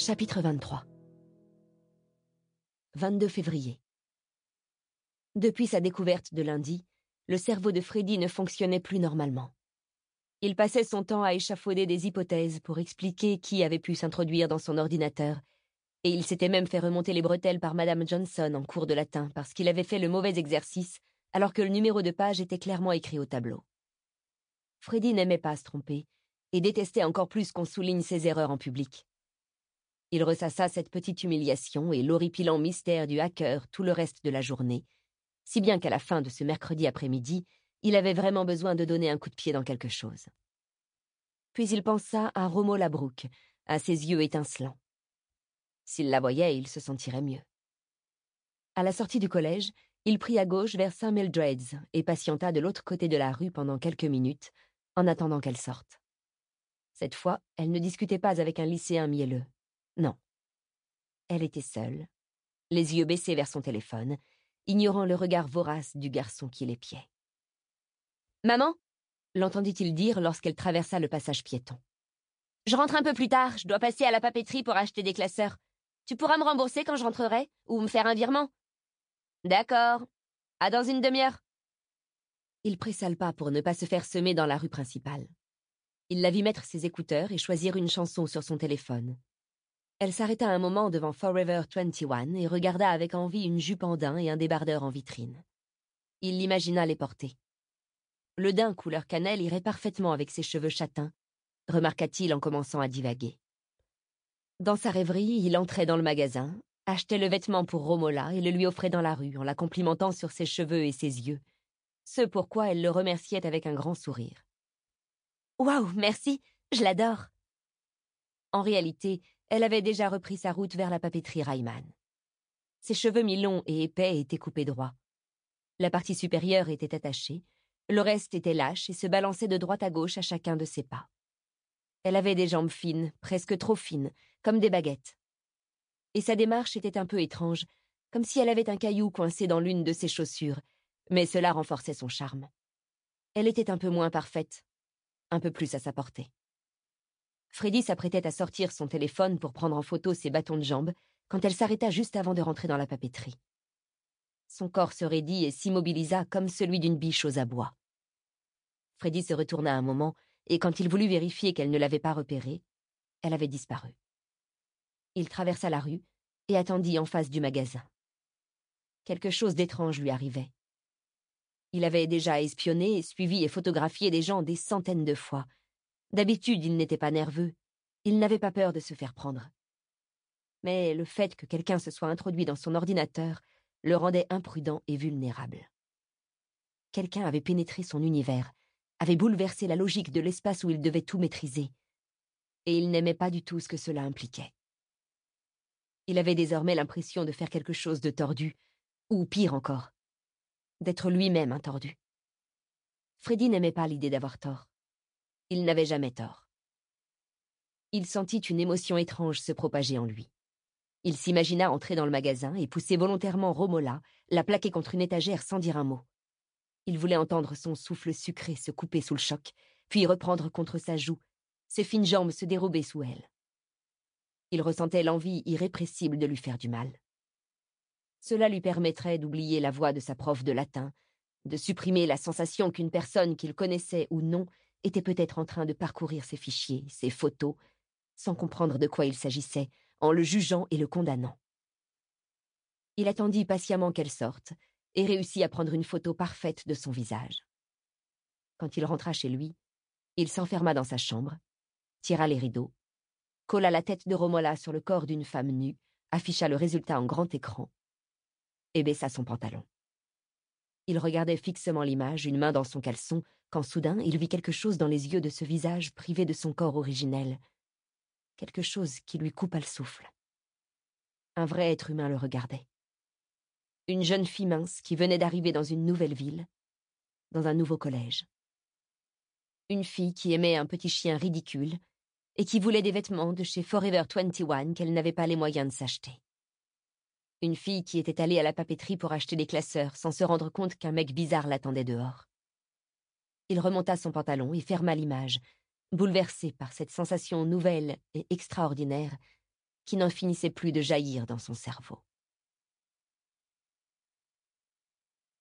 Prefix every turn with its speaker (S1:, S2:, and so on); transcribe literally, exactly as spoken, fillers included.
S1: Chapitre vingt-trois. vingt-deux février. Depuis sa découverte de lundi, le cerveau de Freddy ne fonctionnait plus normalement. Il passait son temps à échafauder des hypothèses pour expliquer qui avait pu s'introduire dans son ordinateur, et il s'était même fait remonter les bretelles par Madame Johnson en cours de latin parce qu'il avait fait le mauvais exercice alors que le numéro de page était clairement écrit au tableau. Freddy n'aimait pas se tromper et détestait encore plus qu'on souligne ses erreurs en public. Il ressassa cette petite humiliation et l'horripilant mystère du hacker tout le reste de la journée, si bien qu'à la fin de ce mercredi après-midi, il avait vraiment besoin de donner un coup de pied dans quelque chose. Puis il pensa à Romola Brooke, à ses yeux étincelants. S'il la voyait, il se sentirait mieux. À la sortie du collège, il prit à gauche vers Saint Mildred's et patienta de l'autre côté de la rue pendant quelques minutes, en attendant qu'elle sorte. Cette fois, elle ne discutait pas avec un lycéen mielleux. Non. Elle était seule, les yeux baissés vers son téléphone, ignorant le regard vorace du garçon qui l'épiait. « Maman !» l'entendit-il dire lorsqu'elle traversa le passage piéton. « Je rentre un peu plus tard, je dois passer à la papeterie pour acheter des classeurs. Tu pourras me rembourser quand je rentrerai, ou me faire un virement ?»« D'accord. À dans une demi-heure. » Il pressa le pas pour ne pas se faire semer dans la rue principale. Il la vit mettre ses écouteurs et choisir une chanson sur son téléphone. Elle s'arrêta un moment devant Forever vingt et un et regarda avec envie une jupe en daim et un débardeur en vitrine. Il l'imagina les porter. Le daim couleur cannelle irait parfaitement avec ses cheveux châtains, remarqua-t-il en commençant à divaguer. Dans sa rêverie, il entrait dans le magasin, achetait le vêtement pour Romola et le lui offrait dans la rue en la complimentant sur ses cheveux et ses yeux, ce pourquoi elle le remerciait avec un grand sourire. « Waouh, merci, je l'adore !» En réalité, elle avait déjà repris sa route vers la papeterie Reimann. Ses cheveux mi-longs et épais étaient coupés droit. La partie supérieure était attachée, le reste était lâche et se balançait de droite à gauche à chacun de ses pas. Elle avait des jambes fines, presque trop fines, comme des baguettes. Et sa démarche était un peu étrange, comme si elle avait un caillou coincé dans l'une de ses chaussures, mais cela renforçait son charme. Elle était un peu moins parfaite, un peu plus à sa portée. Freddy s'apprêtait à sortir son téléphone pour prendre en photo ses bâtons de jambes quand elle s'arrêta juste avant de rentrer dans la papeterie. Son corps se raidit et s'immobilisa comme celui d'une biche aux abois. Freddy se retourna un moment et quand il voulut vérifier qu'elle ne l'avait pas repérée, elle avait disparu. Il traversa la rue et attendit en face du magasin. Quelque chose d'étrange lui arrivait. Il avait déjà espionné, suivi et photographié des gens des centaines de fois. D'habitude, il n'était pas nerveux. Il n'avait pas peur de se faire prendre. Mais le fait que quelqu'un se soit introduit dans son ordinateur le rendait imprudent et vulnérable. Quelqu'un avait pénétré son univers, avait bouleversé la logique de l'espace où il devait tout maîtriser. Et il n'aimait pas du tout ce que cela impliquait. Il avait désormais l'impression de faire quelque chose de tordu, ou pire encore, d'être lui-même un tordu. Freddy n'aimait pas l'idée d'avoir tort. Il n'avait jamais tort. Il sentit une émotion étrange se propager en lui. Il s'imagina entrer dans le magasin et pousser volontairement Romola, la plaquer contre une étagère sans dire un mot. Il voulait entendre son souffle sucré se couper sous le choc, puis reprendre contre sa joue, ses fines jambes se dérober sous elle. Il ressentait l'envie irrépressible de lui faire du mal. Cela lui permettrait d'oublier la voix de sa prof de latin, de supprimer la sensation qu'une personne qu'il connaissait ou non était peut-être en train de parcourir ses fichiers, ses photos, sans comprendre de quoi il s'agissait, en le jugeant et le condamnant. Il attendit patiemment qu'elle sorte et réussit à prendre une photo parfaite de son visage. Quand il rentra chez lui, il s'enferma dans sa chambre, tira les rideaux, colla la tête de Romola sur le corps d'une femme nue, afficha le résultat en grand écran et baissa son pantalon. Il regardait fixement l'image, une main dans son caleçon, quand soudain il vit quelque chose dans les yeux de ce visage privé de son corps originel. Quelque chose qui lui coupa le souffle. Un vrai être humain le regardait. Une jeune fille mince qui venait d'arriver dans une nouvelle ville, dans un nouveau collège. Une fille qui aimait un petit chien ridicule et qui voulait des vêtements de chez Forever vingt et un qu'elle n'avait pas les moyens de s'acheter. Une fille qui était allée à la papeterie pour acheter des classeurs sans se rendre compte qu'un mec bizarre l'attendait dehors. Il remonta son pantalon et ferma l'image, bouleversé par cette sensation nouvelle et extraordinaire qui n'en finissait plus de jaillir dans son cerveau.